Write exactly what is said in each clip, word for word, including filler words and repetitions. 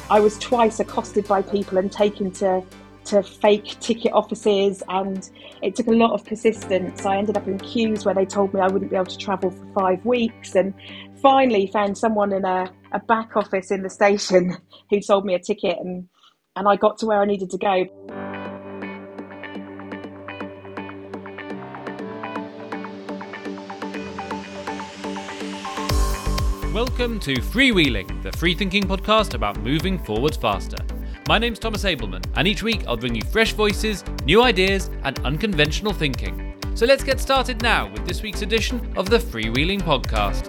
I was twice accosted by people and taken to to fake ticket offices, and it took a lot of persistence. I ended up in queues where they told me I wouldn't be able to travel for five weeks, and finally found someone in a, a back office in the station who sold me a ticket, and, and I got to where I needed to go. Welcome to Freewheeling, the free thinking podcast about moving forwards faster. My name's Thomas Abelman, and each week I'll bring you fresh voices, new ideas, and unconventional thinking. So let's get started now with this week's edition of the Freewheeling podcast.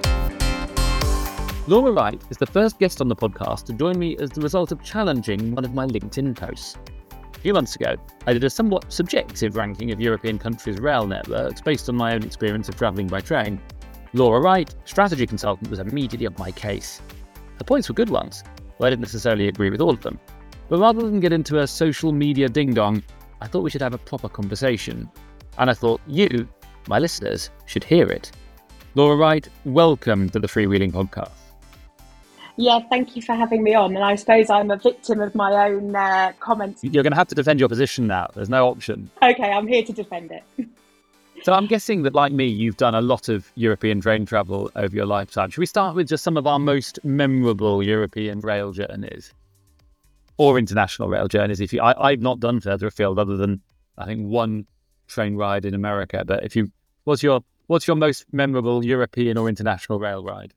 Laura Wright is the first guest on the podcast to join me as the result of challenging one of my LinkedIn posts. A few months ago, I did a somewhat subjective ranking of European countries' rail networks based on my own experience of travelling by train. Laura Wright, strategy consultant, was immediately on my case. Her points were good ones, though I didn't necessarily agree with all of them. But rather than get into a social media ding-dong, I thought we should have a proper conversation. And I thought you, my listeners, should hear it. Laura Wright, welcome to the Freewheeling podcast. Yeah, thank you for having me on. And I suppose I'm a victim of my own uh, comments. You're going to have to defend your position now. There's no option. Okay, I'm here to defend it. So I'm guessing that, like me, you've done a lot of European train travel over your lifetime. Should we start with just some of our most memorable European rail journeys? Or international rail journeys? If you, I, I've not done further afield other than, I think, one train ride in America. But if you, what's your what's your most memorable European or international rail ride?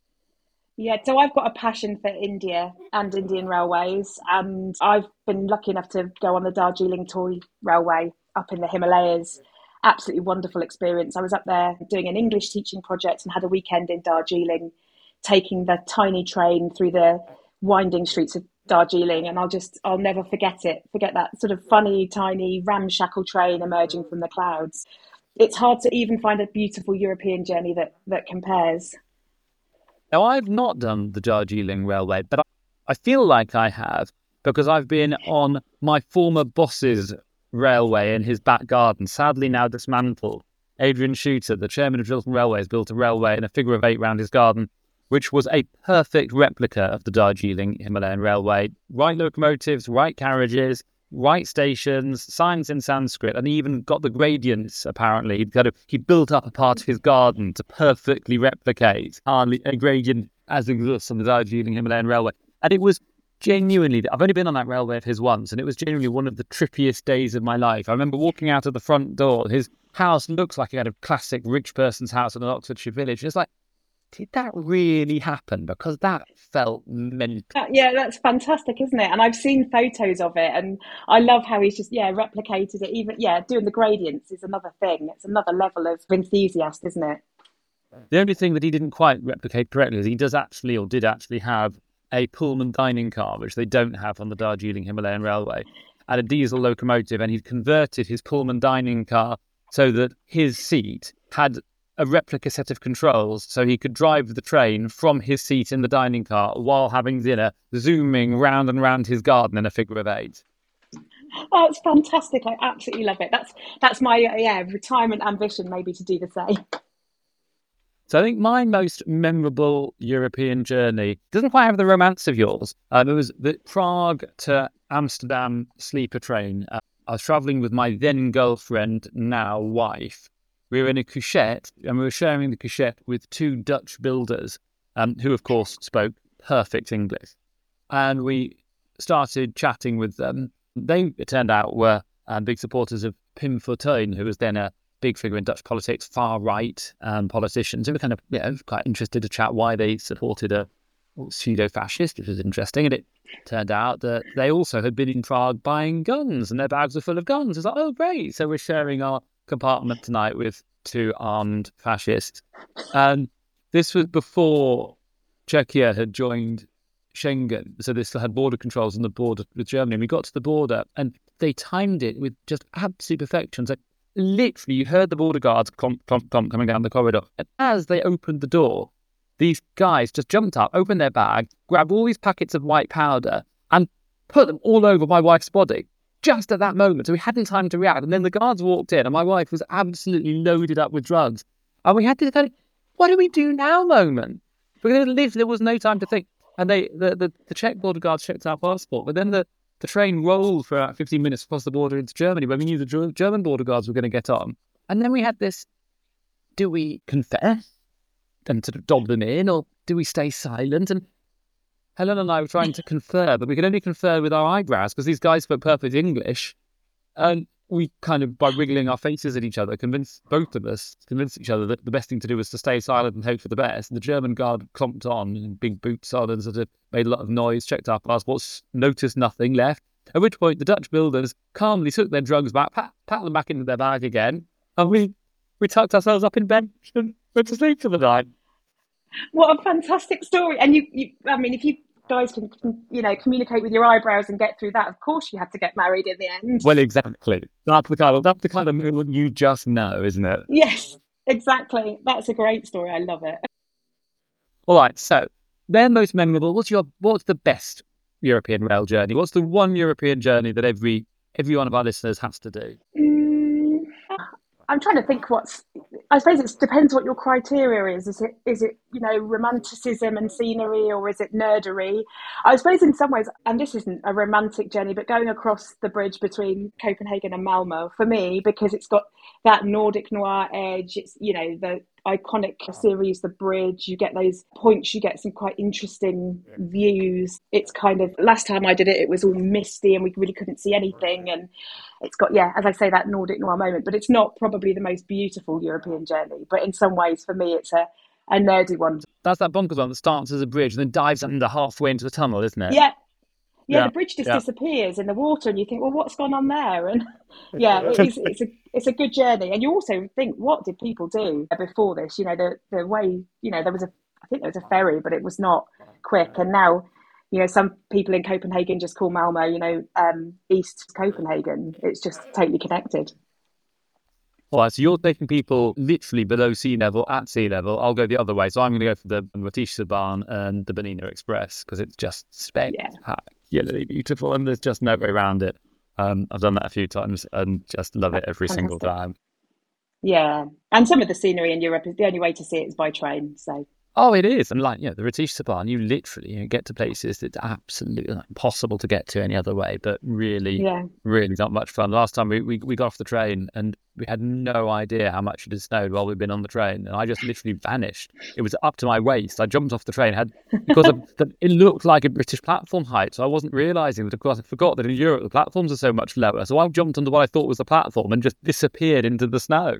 Yeah, so I've got a passion for India and Indian railways. And I've been lucky enough to go on the Darjeeling Toy Railway up in the Himalayas. Absolutely wonderful experience. I was up there doing an English teaching project and had a weekend in Darjeeling, taking the tiny train through the winding streets of Darjeeling, and I'll just, I'll never forget it. Forget that sort of funny, tiny, ramshackle train emerging from the clouds. It's hard to even find a beautiful European journey that, that compares. Now, I've not done the Darjeeling Railway, but I feel like I have because I've been on my former boss's railway in his back garden, sadly now dismantled. Adrian Shooter, the chairman of Chiltern Railways, built a railway in a figure of eight round his garden, which was a perfect replica of the Darjeeling Himalayan Railway. Right locomotives, right carriages, right stations, signs in Sanskrit, and he even got the gradients, apparently. He kind of he built up a part of his garden to perfectly replicate a gradient as exists on the Darjeeling Himalayan Railway. And it was genuinely, I've only been on that railway of his once, and it was genuinely one of the trippiest days of my life. I remember walking out of the front door. His house looks like a kind of classic rich person's house in an Oxfordshire village. It's like, did that really happen? Because that felt mental. Yeah, that's fantastic, isn't it? And I've seen photos of it, and I love how he's just, yeah, replicated it. Even, yeah, doing the gradients is another thing. It's another level of enthusiast, isn't it? The only thing that he didn't quite replicate correctly is he does actually, or did actually have, a Pullman dining car, which they don't have on the Darjeeling Himalayan Railway, and a diesel locomotive, and he'd converted his Pullman dining car so that his seat had a replica set of controls so he could drive the train from his seat in the dining car while having dinner, zooming round and round his garden in a figure of eight. Oh, it's fantastic. I absolutely love it. That's that's my yeah retirement ambition, maybe, to do the same. So I think my most memorable European journey doesn't quite have the romance of yours. Um, it was the Prague to Amsterdam sleeper train. Uh, I was travelling with my then girlfriend, now wife. We were in a couchette, and we were sharing the couchette with two Dutch builders, um, who of course spoke perfect English. And we started chatting with them. They, it turned out, were um, big supporters of Pim Fortuyn, who was then a big figure in Dutch politics, far-right um, politicians. We were kind of you know, quite interested to chat why they supported a pseudo-fascist, which was interesting. And it turned out that they also had been in Prague buying guns, and their bags were full of guns. It's like, oh, great. So we're sharing our compartment tonight with two armed fascists. And this was before Czechia had joined Schengen. So they still had border controls on the border with Germany. And we got to the border, and they timed it with just absolute perfection. So literally, you heard the border guards clomp, clomp, clomp coming down the corridor. And as they opened the door, these guys just jumped up, opened their bag, grabbed all these packets of white powder and put them all over my wife's body just at that moment. So we hadn't time to react. And then the guards walked in and my wife was absolutely loaded up with drugs. And we had this kind of, what do we do now moment? Because literally there was no time to think. And they the, the, the Czech border guards checked our passport, but then the, the train rolled for about fifteen minutes across the border into Germany when we knew the German border guards were going to get on. And then we had this, do we confess and sort of dob them in, or do we stay silent? And Helen and I were trying to confer, but we could only confer with our eyebrows because these guys spoke perfect English. And we kind of, by wriggling our faces at each other, convinced both of us, convinced each other that the best thing to do was to stay silent and hope for the best. And the German guard clomped on in big boots on and sort of made a lot of noise, checked our passports, noticed nothing, left. At which point the Dutch builders calmly took their drugs back, pat, pat them back into their bag again, and we, we tucked ourselves up in bed and went to sleep for the night. What a fantastic story. And you, you I mean, if you guys can, you know, communicate with your eyebrows and get through that, of course you had to get married in the end. Well, exactly. That's the kind of, that's the kind of moment you just know, isn't it? Yes, exactly. That's a great story. I love it. All right, so they're most memorable. What's your what's the best European rail journey? What's the one European journey that every every one of our listeners has to do? Mm, I'm trying to think what's, I suppose it depends what your criteria is. Is it, is it, you know, romanticism and scenery, or is it nerdery? I suppose in some ways, and this isn't a romantic journey, but going across the bridge between Copenhagen and Malmo, for me, because it's got that Nordic noir edge, it's, you know, the iconic series, The Bridge, you get those points, you get some quite interesting views. It's kind of, last time I did it, it was all misty and we really couldn't see anything. And it's got, yeah, as I say, that Nordic noir moment, but it's not probably the most beautiful European journey. But in some ways, for me, it's a, a nerdy one. That's that bonkers one that starts as a bridge and then dives under halfway into the tunnel, isn't it? Yeah. Yeah, Yeah, the bridge just yeah. disappears in the water, and you think, well, what's gone on there? And yeah, it is, it's a it's a good journey. And you also think, what did people do before this? You know, the the way, you know, there was a, I think there was a ferry, but it was not quick. And now, you know, some people in Copenhagen just call Malmo, you know, um, East Copenhagen. It's just totally connected. All right, so you're taking people literally below sea level, at sea level. I'll go the other way. So I'm going to go for the Ratichsebahn and the Bernina Express because it's just spectacularly beautiful and there's just no way around it. Um, I've done that a few times and just love it every Fantastic. single time. Yeah, and some of the scenery in Europe is the only way to see it is by train. So. Oh, it is. And like, you know, the Ratichsebahn, you literally you know, get to places that's absolutely impossible to get to any other way, but really, Yeah. really not much fun. Last time we, we, we got off the train and we had no idea how much it had snowed while we'd been on the train. And I just literally vanished. It was up to my waist. I jumped off the train, had because of the, it looked like a British platform height. So I wasn't realising that, of course, I forgot that in Europe, the platforms are so much lower. So I jumped onto what I thought was the platform and just disappeared into the snow.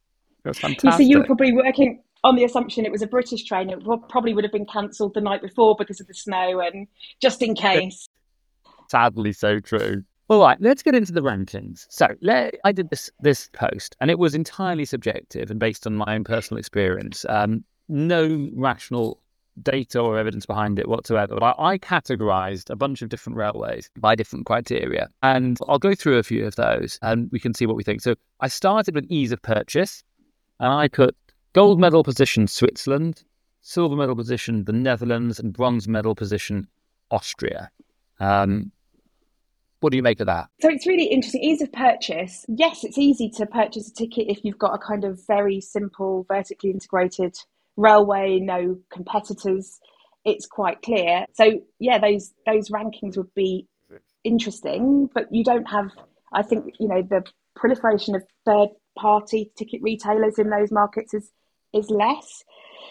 It was fantastic. You see, you were probably working on the assumption it was a British train. It probably would have been cancelled the night before because of the snow, and just in case. Sadly, so true. All right, let's get into the rankings. So let, I did this this post, and it was entirely subjective and based on my own personal experience. Um, no rational data or evidence behind it whatsoever. But I, I categorised a bunch of different railways by different criteria, and I'll go through a few of those, and we can see what we think. So I started with ease of purchase, and I put gold medal position Switzerland, silver medal position the Netherlands, and bronze medal position Austria. Um, what do you make of that? So it's really interesting. Ease of purchase. Yes, it's easy to purchase a ticket if you've got a kind of very simple, vertically integrated railway, no competitors. It's quite clear. So yeah, those those rankings would be interesting, but you don't have, I think, you know, the proliferation of third party ticket retailers in those markets is is less.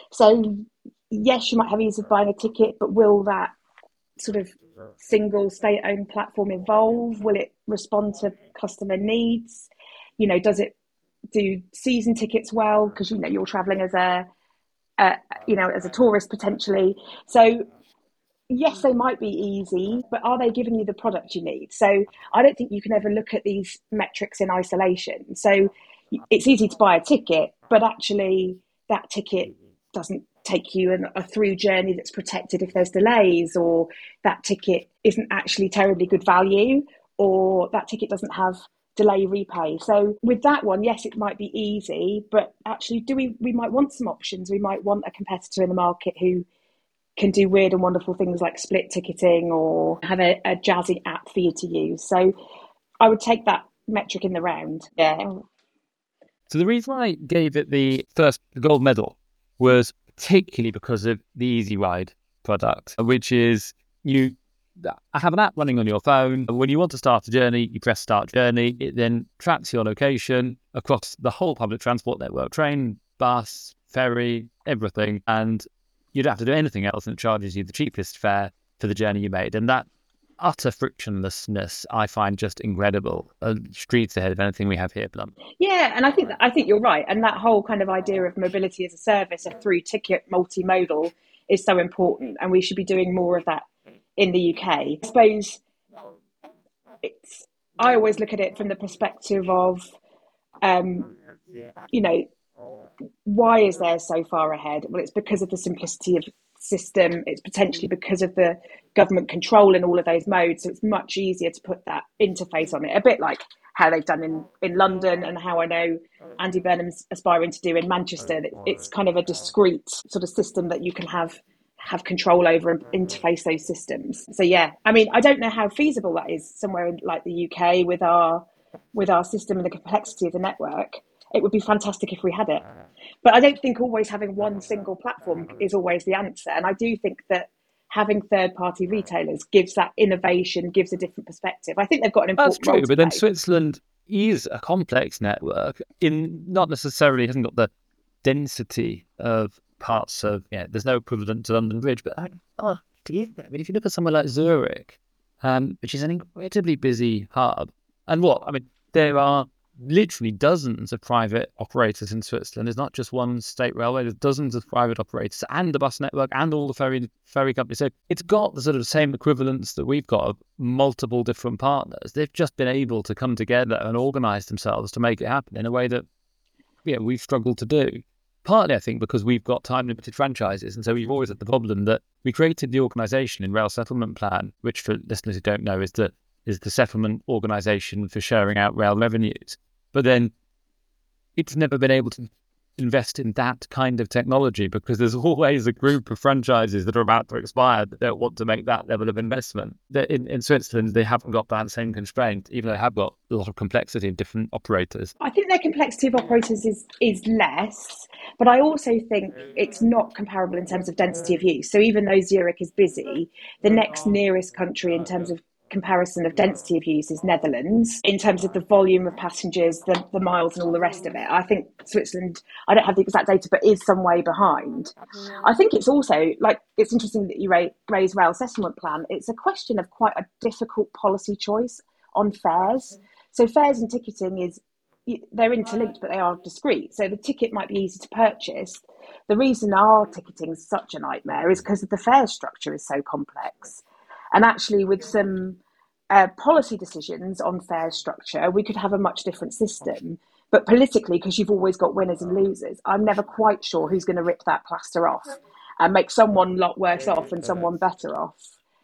So yes, you might have ease of buying a ticket, but will that sort of single state-owned platform evolve? Will it respond to customer needs? You know, does it do season tickets well? Because, you know, you're traveling as a, a you know, as a tourist potentially. So yes, they might be easy, but are they giving you the product you need? So I don't think you can ever look at these metrics in isolation. So it's easy to buy a ticket, but actually that ticket doesn't take you an, a through journey that's protected if there's delays, or that ticket isn't actually terribly good value, or that ticket doesn't have delay repay. So with that one, yes, it might be easy, but actually do we, we might want some options. We might want a competitor in the market who can do weird and wonderful things like split ticketing or have a, a jazzy app for you to use. So I would take that metric in the round. Yeah. So the reason I gave it the first the gold medal was particularly because of the Easy Ride product, which is you have an app running on your phone. When you want to start a journey, you press start journey. It then tracks your location across the whole public transport network, train, bus, ferry, everything. And you don't have to do anything else, and it charges you the cheapest fare for the journey you made. And that utter frictionlessness, I find just incredible. Uh, streets ahead of anything we have here, Blunt. Yeah, and I think that, I think you're right. And that whole kind of idea of mobility as a service, a through ticket multimodal, is so important. And we should be doing more of that in the U K. I suppose it's, I always look at it from the perspective of, um, you know, why is there so far ahead? Well, it's because of the simplicity of system. It's potentially because of the government control in all of those modes. So it's much easier to put that interface on it, a bit like how they've done in, in London and how I know Andy Burnham's aspiring to do in Manchester. It's kind of a discrete sort of system that you can have have control over and interface those systems. So yeah, I mean, I don't know how feasible that is somewhere in like the U K with our with our system and the complexity of the network. It would be fantastic if we had it. But I don't think always having one single platform is always the answer. And I do think that having third-party retailers gives that innovation, gives a different perspective. I think they've got an important That's true, role but then play. Switzerland is a complex network. In not necessarily hasn't got the density of parts of, yeah, there's no equivalent to London Bridge, but I, oh, I mean, if you look at somewhere like Zurich, um, which is an incredibly busy hub, and what, I mean, there are literally dozens of private operators in Switzerland. There's not just one state railway, there's dozens of private operators and the bus network and all the ferry ferry companies. So it's got the sort of same equivalence that we've got of multiple different partners. They've just been able to come together and organise themselves to make it happen in a way that, yeah, we've struggled to do. Partly, I think, because we've got time-limited franchises, and so we've always had the problem that we created the organisation in Rail Settlement Plan, which for listeners who don't know is the is the settlement organisation for sharing out rail revenues. But then it's never been able to invest in that kind of technology because there's always a group of franchises that are about to expire that don't want to make that level of investment. In, in Switzerland, they haven't got that same constraint, even though they have got a lot of complexity of different operators. I think their complexity of operators is, is less, but I also think it's not comparable in terms of density of use. So even though Zurich is busy, the next nearest country in terms of comparison of density of use is Netherlands. In terms of the volume of passengers, the, the miles and all the rest of it, I think Switzerland, I don't have the exact data, but is some way behind. I think it's also, like, it's interesting that you raise Rail Settlement Plan. It's a question of quite a difficult policy choice on fares. So fares and ticketing is, they're interlinked, but they are discrete. So the ticket might be easy to purchase. The reason our ticketing is such a nightmare is because the fare structure is so complex. And actually, with some uh, policy decisions on fare structure, we could have a much different system. But politically, because you've always got winners and losers, I'm never quite sure who's going to rip that plaster off and make someone a lot worse off and someone better off.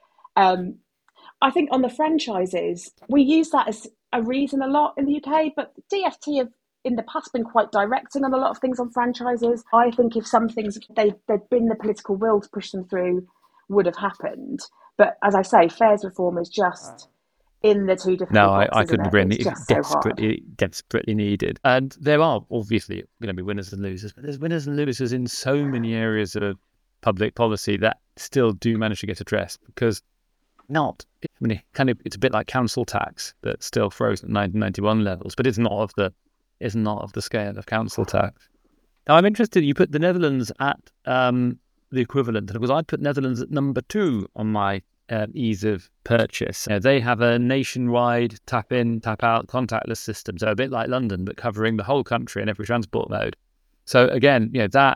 Um, I think on the franchises, we use that as a reason a lot in the U K, but D F T have in the past been quite directing on a lot of things on franchises. I think if some things, they, there'd been the political will to push them through, would have happened. But as I say, fares reform is just in the two different No, boxes, I, I couldn't it? agree. It's, it's it's just desperately, so desperately needed. And there are obviously going to be winners and losers, but there's winners and losers in so many areas of public policy that still do manage to get addressed because not, I mean, kind of, it's a bit like council tax that still frozen at nineteen ninety-one levels, but it's not of the, it's not of the scale of council tax. Now, I'm interested, you put the Netherlands at um, the equivalent, because I'd put Netherlands at number two on my uh, ease of purchase. You know, they have a nationwide tap in, tap out contactless system, so a bit like London, but covering the whole country in every transport mode. So again, you know, that,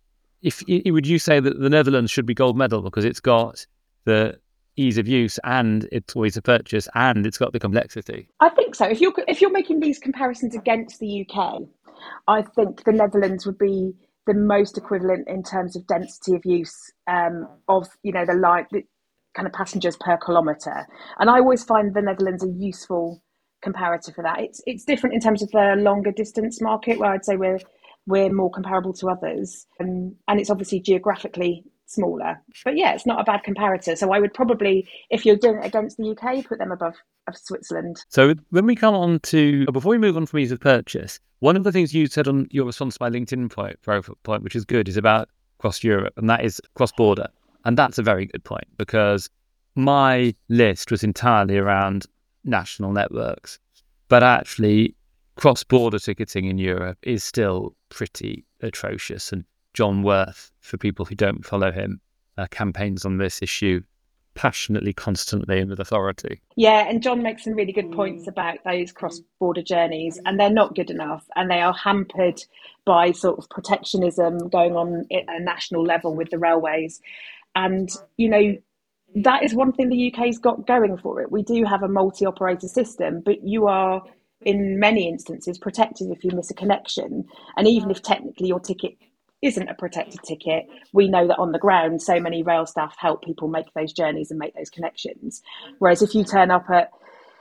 if would you say that the Netherlands should be gold medal because it's got the ease of use and it's always a purchase and it's got the complexity? I think so. If you're if you're making these comparisons against the U K, I think the Netherlands would be the most equivalent in terms of density of use um, of, you know, the line, the kind of passengers per kilometre. And I always find the Netherlands a useful comparator for that. It's it's different in terms of the longer distance market, where I'd say we're we're more comparable to others, um, and it's obviously geographically smaller. But yeah, it's not a bad comparator. So I would probably, if you're doing it against the U K, put them above of Switzerland. So when we come on to, before we move on from ease of purchase, one of the things you said on your response to my LinkedIn point, point, which is good, is about cross Europe, and that is cross border. And that's a very good point, because my list was entirely around national networks. But actually, cross-border ticketing in Europe is still pretty atrocious. And John Worth, for people who don't follow him, uh, campaigns on this issue passionately, constantly, and with authority. Yeah, and John makes some really good points about those cross-border journeys, and they're not good enough, and they are hampered by sort of protectionism going on at a national level with the railways. And, you know, that is one thing the U K's got going for it. We do have a multi-operator system, but you are, in many instances, protected if you miss a connection. And even if technically your ticket isn't a protected ticket, we know that on the ground, so many rail staff help people make those journeys and make those connections. Whereas if you turn up at,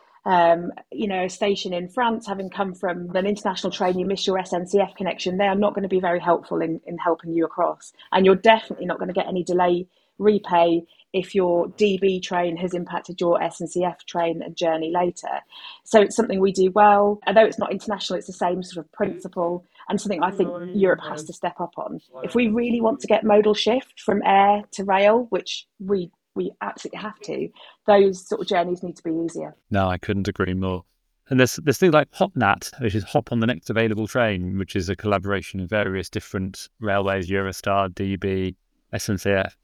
um, you know, a station in France, having come from an international train, you miss your S N C F connection, they are not going to be very helpful in, in helping you across. And you're definitely not going to get any delay repay if your D B train has impacted your S N C F train and journey later. So it's something we do well. Although it's not international, it's the same sort of principle, and something I think Europe has to step up on. If we really want to get modal shift from air to rail, which we we absolutely have to, those sort of journeys need to be easier. No, I couldn't agree more. And there's, there's things like HopNat, which is Hop on the Next Available Train, which is a collaboration of various different railways, Eurostar, D B, S N C F.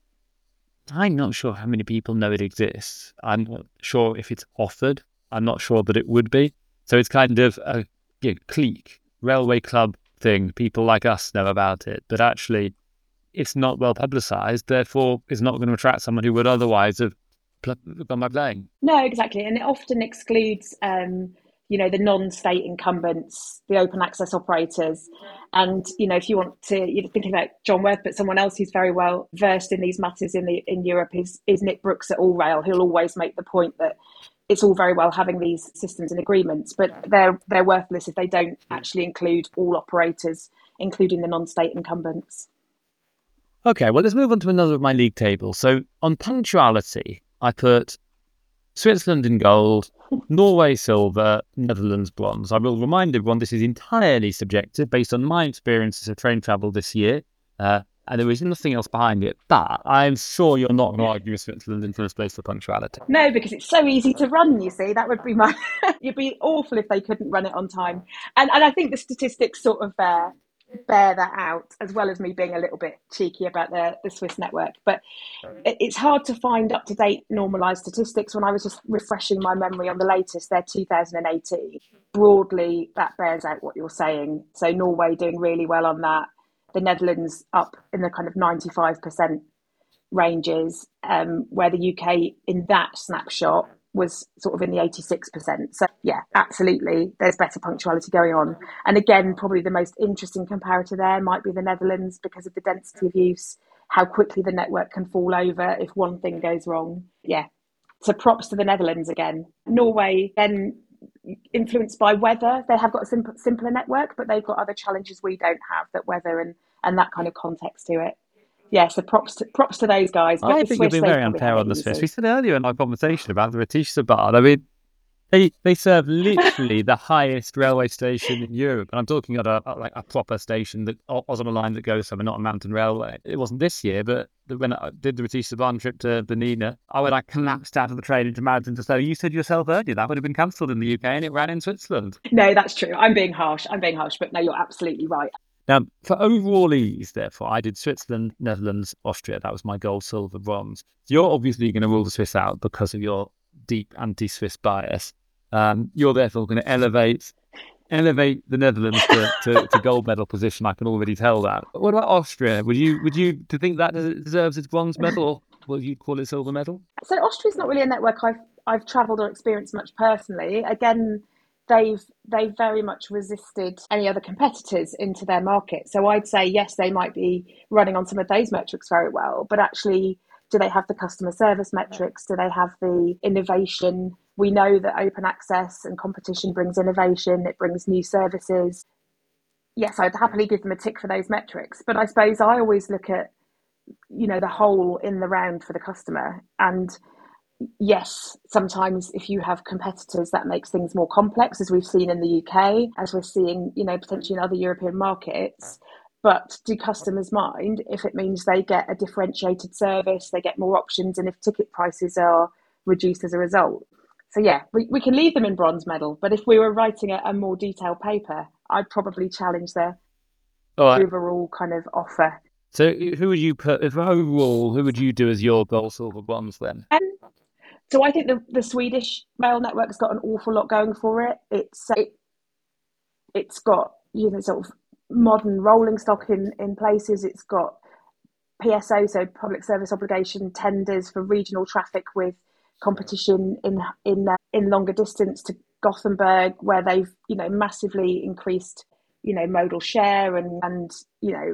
I'm not sure how many people know it exists. I'm not sure if it's offered. I'm not sure that it would be. So it's kind of a you know, clique, railway club thing. People like us know about it, but actually it's not well publicised. Therefore, it's not going to attract someone who would otherwise have gone by plane. No, exactly. And it often excludes, um, you know, the non-state incumbents, the open access operators. And, you know, if you want to, you're thinking about John Worth, but someone else who's very well versed in these matters in the in Europe is, is Nick Brooks at All Rail. He'll always make the point that it's all very well having these systems and agreements, but they're they're worthless if they don't actually include all operators, including the non-state incumbents. Okay, well, let's move on to another of my league tables. So on punctuality, I put Switzerland in gold, Norway silver, Netherlands bronze. I will remind everyone this is entirely subjective based on my experiences of train travel this year, uh, and there is nothing else behind it. But I'm sure you're not going to argue with Switzerland in first place for punctuality. No, because it's so easy to run, you see. That would be my... You'd be awful if they couldn't run it on time. And, and I think the statistics sort of bear, bear that out, as well as me being a little bit cheeky about the, the Swiss network. But it's hard to find up-to-date normalised statistics. When I was just refreshing my memory on the latest, they're two thousand eighteen. Broadly, that bears out what you're saying. So Norway doing really well on that. The Netherlands up in the kind of ninety-five percent ranges, um, where the U K in that snapshot was sort of in the eighty-six percent. So yeah, absolutely, there's better punctuality going on. And again, probably the most interesting comparator there might be the Netherlands because of the density of use, how quickly the network can fall over if one thing goes wrong. Yeah, so props to the Netherlands again. Norway, then influenced by weather. They have got a simple, simpler network, but they've got other challenges we don't have, that weather and, and that kind of context to it. Yeah, so props to, props to those guys. But I the think Swiss, you've been very unfair on the Swiss. We said earlier in our conversation about the Ratisbahn. I mean, they they serve literally the highest railway station in Europe, and I'm talking about a, like a proper station that was on a line that goes somewhere, not a mountain railway. It wasn't this year, but when I did the Ratisbahn trip to Bernina, I would I collapsed out of the train into mountains. So you said yourself earlier that would have been cancelled in the U K, and it ran in Switzerland. No, that's true. I'm being harsh. I'm being harsh, but no, you're absolutely right. Now, for overall ease, therefore, I did Switzerland, Netherlands, Austria. That was my gold, silver, bronze. So you're obviously going to rule the Swiss out because of your deep anti-Swiss bias. Um, you're therefore going to elevate elevate the Netherlands to, to, to gold medal position. I can already tell that. But what about Austria? Would you would you do you think that deserves its bronze medal, or will you call it silver medal? So Austria's not really a network I've I've travelled or experienced much personally. Again, they've they've very much resisted any other competitors into their market. So I'd say yes, they might be running on some of those metrics very well, but actually, do they have the customer service metrics? Do they have the innovation? We know that open access and competition brings innovation, it brings new services. Yes, I'd happily give them a tick for those metrics, but I suppose I always look at, you know, the whole in the round for the customer. And yes, sometimes if you have competitors, that makes things more complex, as we've seen in the U K, as we're seeing, you know, potentially in other European markets. But do customers mind if it means they get a differentiated service, they get more options, and if ticket prices are reduced as a result? So yeah, we, we can leave them in bronze medal, but if we were writing a, a more detailed paper, I'd probably challenge their All overall kind of offer. So who would you put, if overall, who would you do as your gold, silver, bronze then? Um, so I think the, the Swedish rail network's got an awful lot going for it. It's it, it's got, you know, sort of modern rolling stock in, in places. It's got P S O, so public service obligation tenders for regional traffic with competition in in uh, in longer distance to Gothenburg, where they've, you know, massively increased, you know, modal share, and and you know,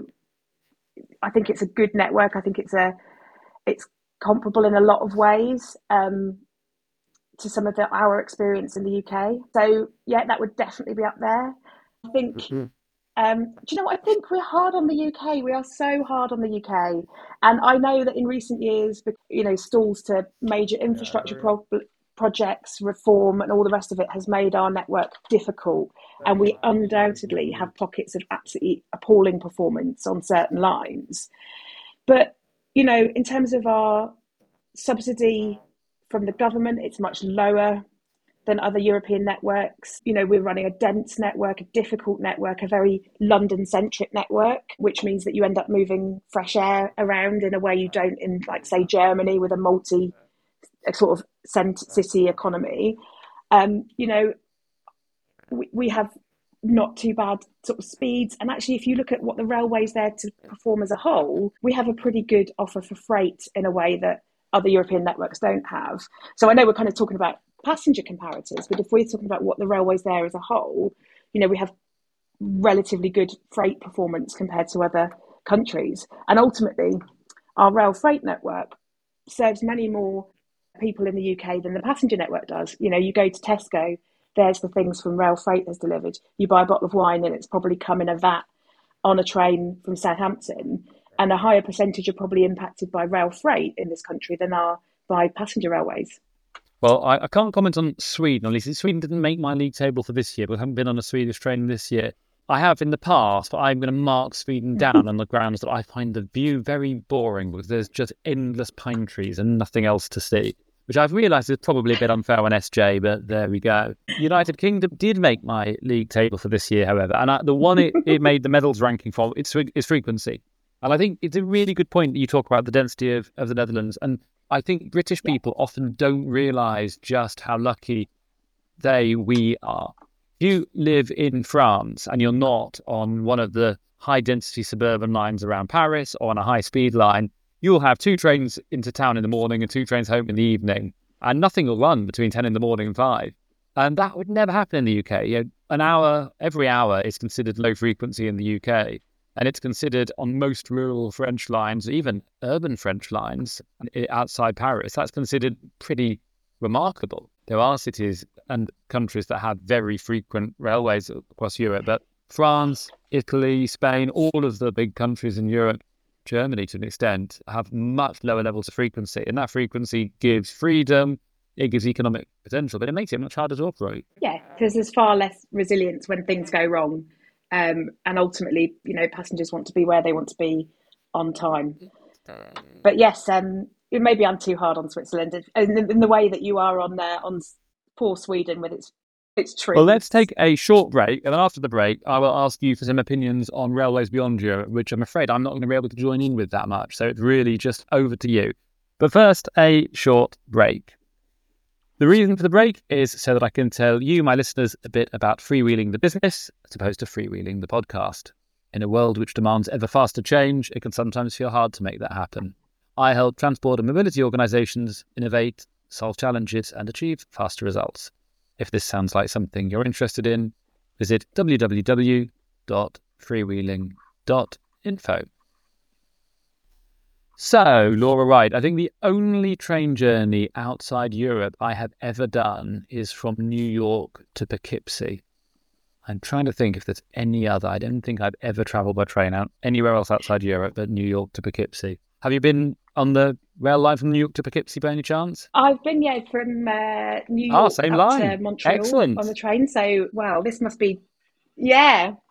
I think it's a good network. I think it's a it's comparable in a lot of ways um, to some of the, our experience in the U K. So yeah, that would definitely be up there. I think. Mm-hmm. Um, do you know what? I think we're hard on the U K. We are so hard on the U K. And I know that in recent years, you know, stalls to major infrastructure pro- projects, reform, and all the rest of it has made our network difficult. And we undoubtedly have pockets of absolutely appalling performance on certain lines. But, you know, in terms of our subsidy from the government, it's much lower than other European networks. You know, we're running a dense network, a difficult network, a very London-centric network, which means that you end up moving fresh air around in a way you don't in, like, say, Germany with a multi a sort of city economy. Um, you know, we, we have not too bad sort of speeds. And actually, if you look at what the railway's there to perform as a whole, we have a pretty good offer for freight in a way that other European networks don't have. So I know we're kind of talking about passenger comparators, but if we're talking about what the railway's there as a whole, you know, we have relatively good freight performance compared to other countries. And ultimately, our rail freight network serves many more people in the U K than the passenger network does. You know, you go to Tesco, there's the things from Rail Freight has delivered. You buy a bottle of wine and it's probably come in a vat on a train from Southampton. And a higher percentage are probably impacted by rail freight in this country than are by passenger railways. Well, I, I can't comment on Sweden. At least Sweden didn't make my league table for this year, but I haven't been on a Swedish train this year. I have in the past, but I'm going to mark Sweden down on the grounds that I find the view very boring because there's just endless pine trees and nothing else to see, which I've realised is probably a bit unfair on S J, but there we go. United Kingdom did make my league table for this year, however, and I, the one it, it made the medals ranking for is, is frequency. And I think it's a really good point that you talk about the density of, of the Netherlands. And I think British people often don't realise just how lucky they, we are. If you live in France and you're not on one of the high-density suburban lines around Paris or on a high-speed line, you'll have two trains into town in the morning and two trains home in the evening, and nothing will run between ten in the morning and five. And that would never happen in the U K. You know, an hour, every hour is considered low frequency in the U K. And it's considered on most rural French lines, even urban French lines outside Paris, that's considered pretty remarkable. There are cities and countries that have very frequent railways across Europe, but France, Italy, Spain, all of the big countries in Europe, Germany to an extent, have much lower levels of frequency. And that frequency gives freedom, it gives economic potential, but it makes it much harder to operate. Yeah, because there's far less resilience when things go wrong. Um, and ultimately, you know, passengers want to be where they want to be on time. But yes, um, maybe I'm too hard on Switzerland in, in the way that you are on uh, on poor Sweden with its its trees. Well, let's take a short break, and then after the break, I will ask you for some opinions on railways beyond Europe, which I'm afraid I'm not going to be able to join in with that much. So it's really just over to you. But first, a short break. The reason for the break is so that I can tell you, my listeners, a bit about freewheeling the business as opposed to freewheeling the podcast. In a world which demands ever faster change, it can sometimes feel hard to make that happen. I help transport and mobility organisations innovate, solve challenges and achieve faster results. If this sounds like something you're interested in, visit w w w dot freewheeling dot info. So, Laura Wright, I think the only train journey outside Europe I have ever done is from New York to Poughkeepsie. I'm trying to think if there's any other. I don't think I've ever travelled by train out anywhere else outside Europe but New York to Poughkeepsie. Have you been on the rail line from New York to Poughkeepsie by any chance? I've been, yeah, from uh, New York oh, same up line. to Montreal Excellent. on the train. So, wow, this must be, yeah.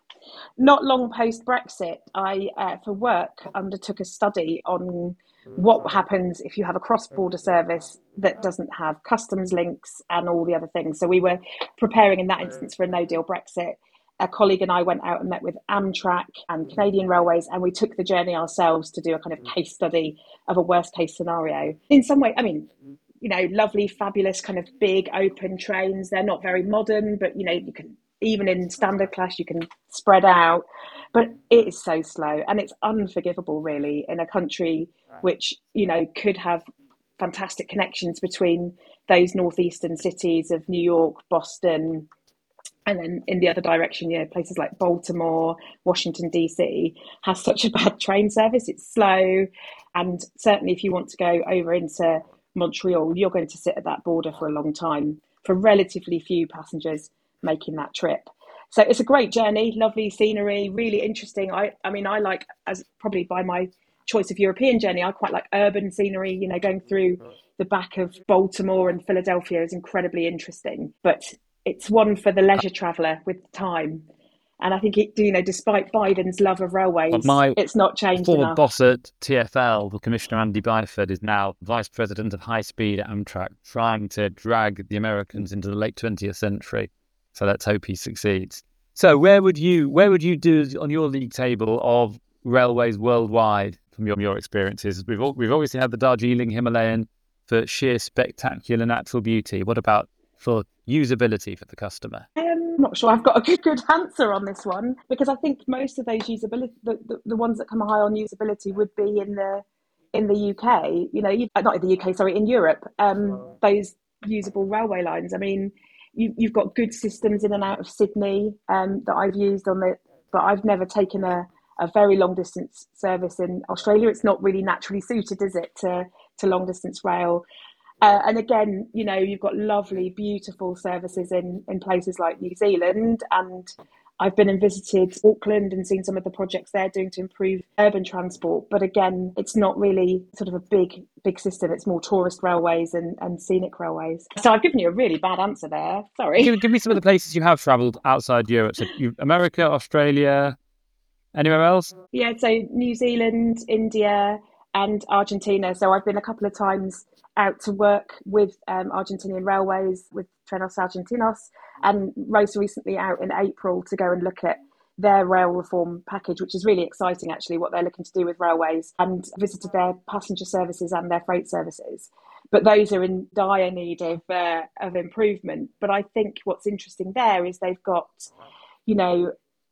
Not long post Brexit, I, uh, for work, undertook a study on what happens if you have a cross-border service that doesn't have customs links and all the other things. So we were preparing in that instance for a no-deal Brexit. A colleague and I went out and met with Amtrak and Canadian Railways, and we took the journey ourselves to do a kind of case study of a worst-case scenario. In some way, I mean, you know, lovely, fabulous, kind of big open trains. They're not very modern, but, you know, you can, even in standard class, you can spread out. But it is so slow, and it's unforgivable, really, in a country which, you know, could have fantastic connections between those northeastern cities of New York, Boston, and then in the other direction, you know, places like Baltimore, Washington, D C, has such a bad train service. It's slow. And certainly if you want to go over into Montreal, you're going to sit at that border for a long time for relatively few passengers making that trip. So it's a great journey, lovely scenery, really interesting. I, I mean, I like, as probably by my choice of European journey, I quite like urban scenery, you know, going through the back of Baltimore and Philadelphia is incredibly interesting. But it's one for the leisure traveller with time. And I think, it, you know, despite Biden's love of railways, my it's not changed former enough. boss at T F L, the Commissioner Andy Byford, is now Vice President of High Speed at Amtrak, trying to drag the Americans into the late twentieth century. So let's hope he succeeds. So where would you where would you do on your league table of railways worldwide from your, your experiences? We've we've obviously had the Darjeeling Himalayan for sheer spectacular natural beauty. What about for usability for the customer? I'm not sure I've got a good, good answer on this one, because I think most of those usability, the, the, the ones that come high on usability would be in the in the U K, you know, you, not in the U K, sorry, in Europe, um, those usable railway lines. I mean, you, you've got good systems in and out of Sydney um, that I've used on the, but I've never taken a, a very long distance service in Australia. It's not really naturally suited, is it, to, to long distance rail? Uh, and again, you know, you've got lovely, beautiful services in, in places like New Zealand. And I've been and visited Auckland and seen some of the projects they're doing to improve urban transport. But again, it's not really sort of a big, big system. It's more tourist railways and, and scenic railways. So I've given you a really bad answer there. Sorry. Give, give me some of the places you have travelled outside Europe. So you, America, Australia, anywhere else? Yeah, so New Zealand, India, and Argentina. So I've been a couple of times out to work with um, Argentinian Railways, with Trenes Argentinos, and most recently out in April to go and look at their rail reform package, which is really exciting, actually, what they're looking to do with railways, and visited their passenger services and their freight services. But those are in dire need of uh, of improvement. But I think what's interesting there is they've got, you know,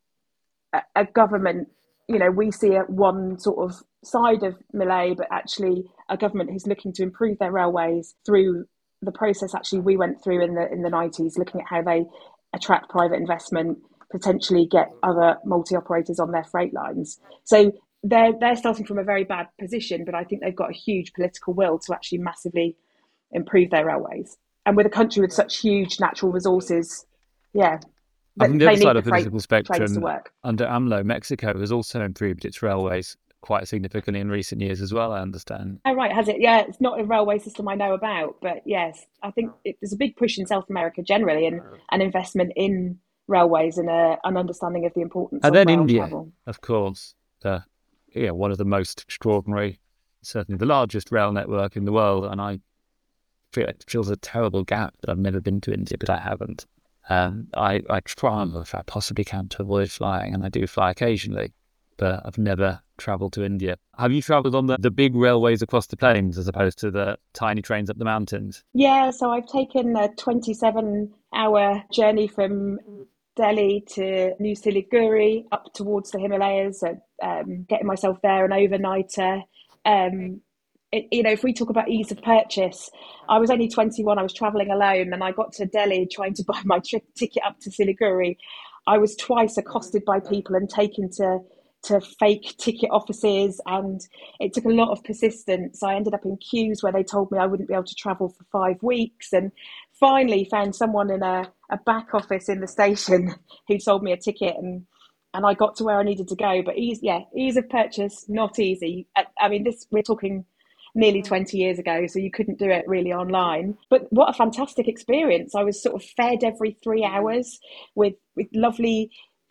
a, a government, you know, we see at one sort of side of Milei, but actually a government who's looking to improve their railways through the process actually we went through in the in the nineties, looking at how they attract private investment, potentially get other multi-operators on their freight lines. So they're they're starting from a very bad position, but I think they've got a huge political will to actually massively improve their railways. And with a country with such huge natural resources, yeah, On the they other need side the of the freight political trains to spectrum, work. under AMLO, Mexico has also improved its railways quite significantly in recent years as well, I understand. Oh, right, has it? Yeah, it's not a railway system I know about, but yes, I think it, there's a big push in South America generally, and an investment in railways and a, an understanding of the importance And of then rail India, travel. of course, the, yeah, one of the most extraordinary, certainly the largest rail network in the world. And I feel it feels a terrible gap that I've never been to India, but I haven't. Um, I, I try, if I possibly can, to avoid flying, and I do fly occasionally, but I've never travelled to India. Have you travelled on the, the big railways across the plains as opposed to the tiny trains up the mountains? Yeah, so I've taken a twenty-seven hour journey from Delhi to New Siliguri up towards the Himalayas, so, um, getting myself there an overnighter. Um, it, you know, if we talk about ease of purchase, I was only twenty-one, I was travelling alone, and I got to Delhi trying to buy my tri- ticket up to Siliguri. I was twice accosted by people and taken to to fake ticket offices, and it took a lot of persistence. I ended up in queues where they told me I wouldn't be able to travel for five weeks, and finally found someone in a, a back office in the station who sold me a ticket, and and I got to where I needed to go. But ease, yeah, ease of purchase, not easy. I, I mean, this we're talking nearly twenty years ago, so you couldn't do it really online. But what a fantastic experience. I was sort of fed every three hours with with lovely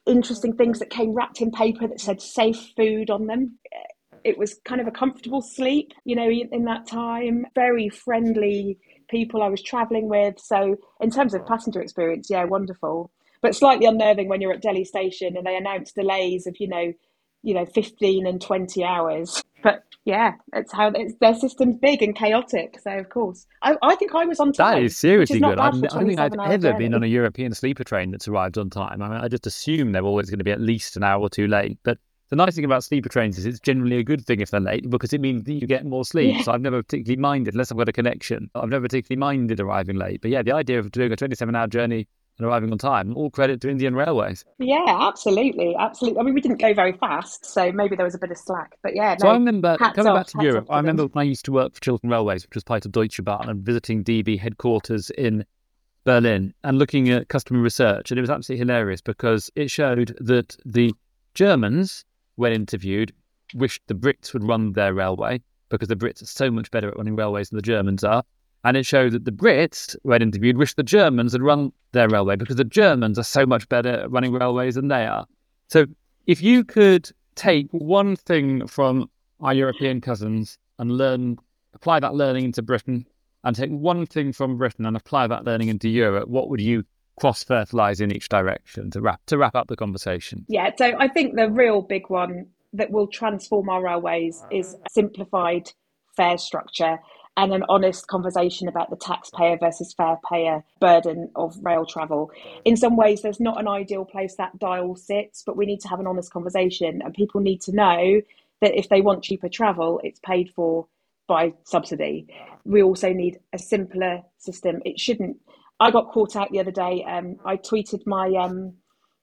interesting things that came wrapped in paper that said safe food on them. It was kind of a comfortable sleep, you know, in that time. Very friendly people I was travelling with. So in terms of passenger experience, yeah, wonderful. But slightly unnerving when you're at Delhi station and they announce delays of, you know, you know, fifteen and twenty hours. But yeah, it's how it's, their system's big and chaotic. So of course, I, I think I was on That time, is which is seriously not good. I, bad for a I don't think I've twenty-seven hour ever been on a journey. European sleeper train that's arrived on time. I mean, I just assume they're always going to be at least an hour or two late. But the nice thing about sleeper trains is it's generally a good thing if they're late because it means that you get more sleep. Yeah. So I've never particularly minded, unless I've got a connection, I've never particularly minded arriving late. But yeah, the idea of doing a twenty-seven hour journey and arriving on time, all credit to Indian Railways. Yeah, absolutely, absolutely. I mean, we didn't go very fast, so maybe there was a bit of slack. But yeah, So I no, remember, hats coming back off, to hats Europe, off I to remember them. when I used to work for Chiltern Railways, which was part of Deutsche Bahn, and visiting D B headquarters in Berlin and looking at customer research. And it was absolutely hilarious because it showed that the Germans, when interviewed, wished the Brits would run their railway because the Brits are so much better at running railways than the Germans are. And it showed that the Brits, when interviewed, wished the Germans had run their railway because the Germans are so much better at running railways than they are. So if you could take one thing from our European cousins and learn, apply that learning into Britain, and take one thing from Britain and apply that learning into Europe, what would you cross-fertilise in each direction to wrap to wrap up the conversation? Yeah, so I think the real big one that will transform our railways is a simplified fare structure and an honest conversation about the taxpayer versus fare payer burden of rail travel. In some ways, there's not an ideal place that dial sits, but we need to have an honest conversation, and people need to know that if they want cheaper travel, it's paid for by subsidy. We also need a simpler system. It shouldn't. I got caught out the other day. Um, I tweeted my um,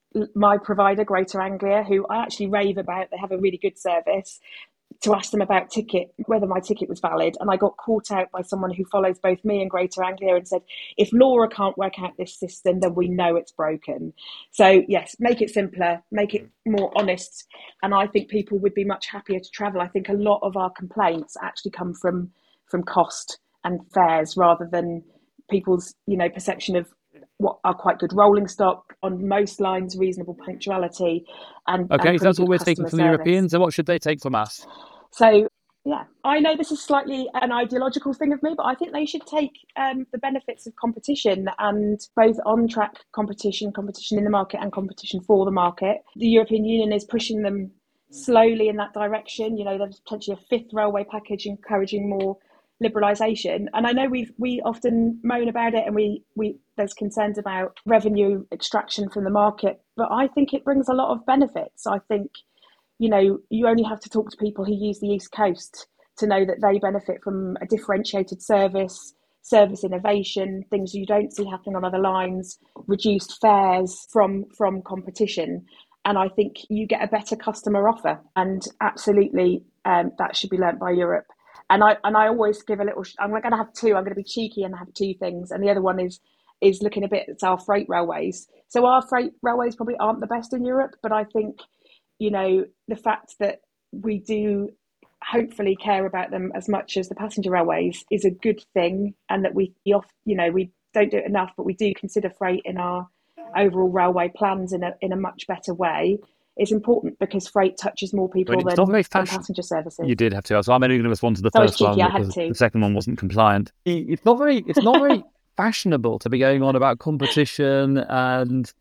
my provider, Greater Anglia, who I actually rave about. They have a really good service, to ask them about ticket, whether my ticket was valid. And I got caught out by someone who follows both me and Greater Anglia and said, if Laura can't work out this system, then we know it's broken. So yes, make it simpler, make it more honest. And I think people would be much happier to travel. I think a lot of our complaints actually come from, from cost and fares rather than people's, you know, perception of what are quite good rolling stock on most lines, reasonable punctuality, and, Okay, and so pretty that's what good we're taking customer from the service. Europeans. And what should they take from us? So, yeah, I know this is slightly an ideological thing of me, but I think they should take um, the benefits of competition, and both on-track competition, competition in the market and competition for the market. The European Union is pushing them slowly in that direction. You know, there's potentially a fifth railway package encouraging more liberalisation. And I know we we often moan about it, and we, we there's concerns about revenue extraction from the market, but I think it brings a lot of benefits. I think, you know, you only have to talk to people who use the East Coast to know that they benefit from a differentiated service, service innovation, things you don't see happening on other lines, reduced fares from from competition. And I think you get a better customer offer. And absolutely, um, that should be learnt by Europe. And I and I always give a little. I'm going to have two. I'm going to be cheeky and have two things. And the other one is is looking a bit at our freight railways. So our freight railways probably aren't the best in Europe, but I think, you know, the fact that we do hopefully care about them as much as the passenger railways is a good thing, and that we, you know, we don't do it enough, but we do consider freight in our overall railway plans in a in a much better way. It's important because freight touches more I people mean, it's than, not very than fashion. passenger services. You did have to. So I'm only going to respond to the So I was first cheeky, one I had because to. the second one wasn't compliant. It's not very. It's not very fashionable to be going on about competition and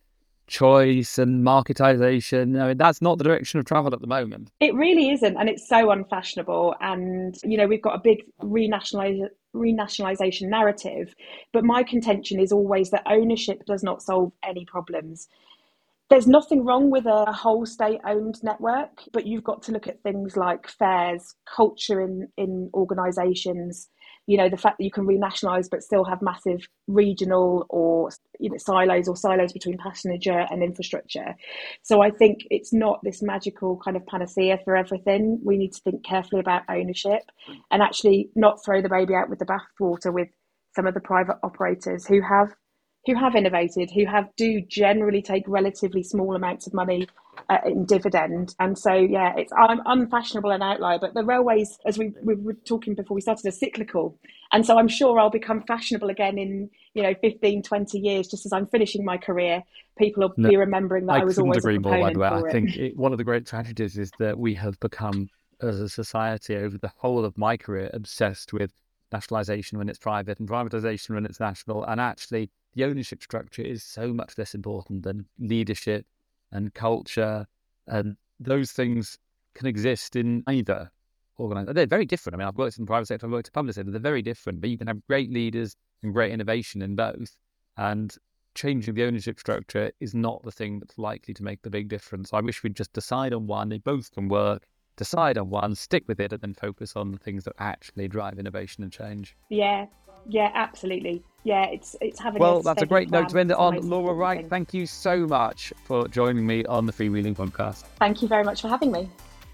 choice and marketization. I mean, that's not the direction of travel at the moment. It really isn't, and it's so unfashionable. And, you know, we've got a big renationalize, renationalisation narrative, but my contention is always that ownership does not solve any problems. There's nothing wrong with a whole state-owned network, but you've got to look at things like fares, culture in, in organisations, you know, the fact that you can renationalise but still have massive regional or, you know, silos or silos between passenger and infrastructure. So I think it's not this magical kind of panacea for everything. We need to think carefully about ownership and actually not throw the baby out with the bathwater with some of the private operators who have who have innovated, who have do generally take relatively small amounts of money uh, in dividend. And so, yeah, it's I'm unfashionable and outlier, but the railways, as we, we were talking before we started, are cyclical. And so I'm sure I'll become fashionable again in, you know, fifteen, twenty years, just as I'm finishing my career. People will No, be remembering that I, I was couldn't always a agree more, by proponent the way. for I it. think it, one of the great tragedies is that we have become, as a society, over the whole of my career, obsessed with nationalisation when it's private and privatisation when it's national. And actually, the ownership structure is so much less important than leadership and culture. And those things can exist in either organisation. They're very different. I mean, I've worked in the private sector, I've worked in the public sector. They're very different, but you can have great leaders and great innovation in both. And changing the ownership structure is not the thing that's likely to make the big difference. I wish we'd just decide on one. They both can work. Decide on one, stick with it, and then focus on the things that actually drive innovation and change. Yeah, yeah, absolutely. Yeah, it's it's having well, a that's a steady great note to end it on. Laura Wright, thing. Thank you so much for joining me on the Freewheeling Podcast. Thank you very much for having me.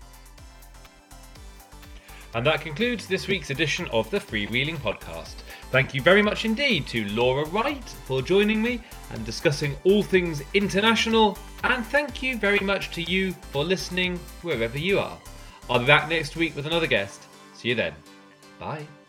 And that concludes this week's edition of the Freewheeling Podcast. Thank you very much indeed to Laura Wright for joining me and discussing all things international. And thank you very much to you for listening wherever you are. I'll be back next week with another guest. See you then. Bye.